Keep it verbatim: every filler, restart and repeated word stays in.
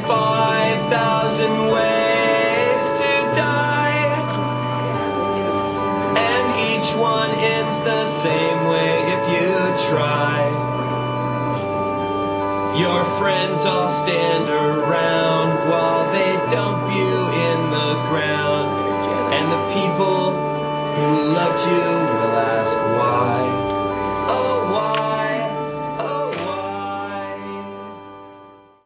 five thousand ways to die, and each one ends the same way if you try. Your friends all stand around while they dump you in the ground, and the people who loved you will ask